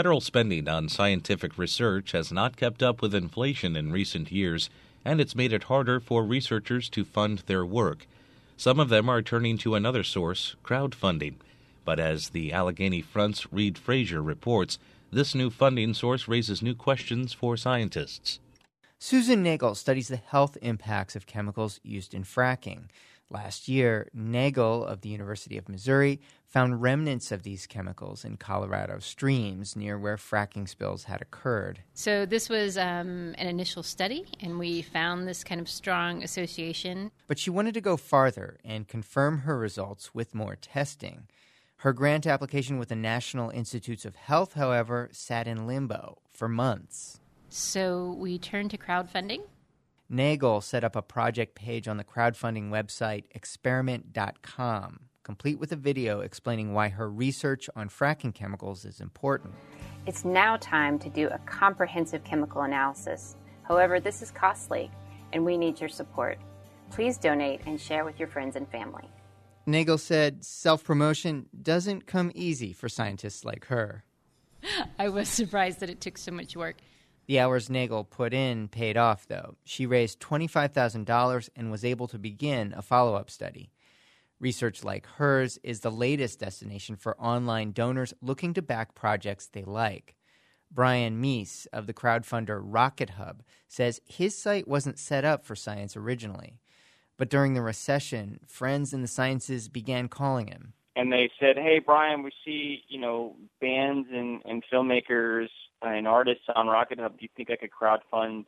Federal spending on scientific research has not kept up with inflation in recent years, and it's made it harder for researchers to fund their work. Some of them are turning to another source, crowdfunding. But as the Allegheny Front's Reid Frazier reports, this new funding source raises new questions for scientists. Susan Nagel studies the health impacts of chemicals used in fracking. Last year, Nagel of the University of Missouri found remnants of these chemicals in Colorado streams near where fracking spills had occurred. So this was an initial study, and we found this kind of strong association. But she wanted to go farther and confirm her results with more testing. Her grant application with the National Institutes of Health, however, sat in limbo for months. So we turned to crowdfunding. Nagel set up a project page on the crowdfunding website experiment.com, complete with a video explaining why her research on fracking chemicals is important. It's now time to do a comprehensive chemical analysis. However, this is costly, and we need your support. Please donate and share with your friends and family. Nagel said self-promotion doesn't come easy for scientists like her. I was surprised that it took so much work. The hours Nagel put in paid off, though. She raised $25,000 and was able to begin a follow-up study. Research like hers is the latest destination for online donors looking to back projects they like. Brian Meese of the crowdfunder Rocket Hub says his site wasn't set up for science originally. But during the recession, friends in the sciences began calling him. And they said, hey, Brian, we see, bands and filmmakers and artists on Rocket Hub. Do you think I could crowdfund,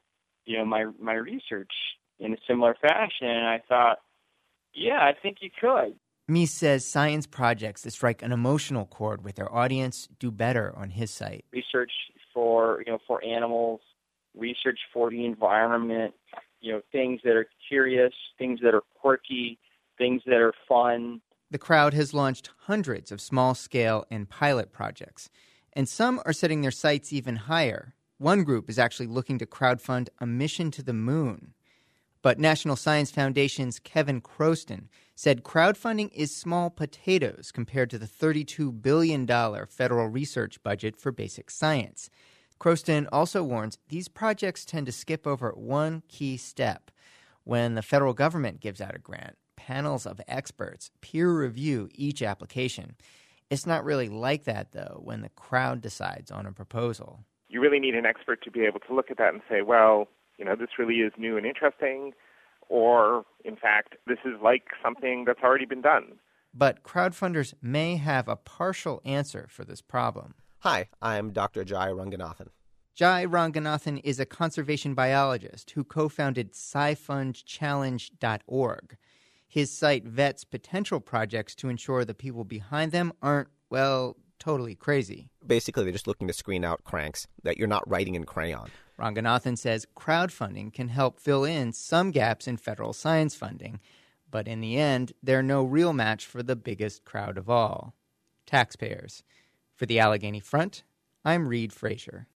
my research in a similar fashion? And I thought, yeah, I think you could. Meese says science projects that strike an emotional chord with their audience do better on his site. Research for animals, research for the environment, things that are curious, things that are quirky, things that are fun. The crowd has launched hundreds of small-scale and pilot projects, and some are setting their sights even higher. One group is actually looking to crowdfund a mission to the moon. But National Science Foundation's Kevin Croston said crowdfunding is small potatoes compared to the $32 billion federal research budget for basic science. Croston also warns these projects tend to skip over one key step. When the federal government gives out a grant, panels of experts peer review each application. It's not really like that, though, when the crowd decides on a proposal. You really need an expert to be able to look at that and say, well, this really is new and interesting, or, in fact, this is like something that's already been done. But crowdfunders may have a partial answer for this problem. Hi, I'm Dr. Jai Ranganathan. Jai Ranganathan is a conservation biologist who co-founded SciFundChallenge.org. His site vets potential projects to ensure the people behind them aren't, totally crazy. Basically, they're just looking to screen out cranks that you're not writing in crayon. Ranganathan says crowdfunding can help fill in some gaps in federal science funding, but in the end, they're no real match for the biggest crowd of all, taxpayers. For the Allegheny Front, I'm Reid Frazier.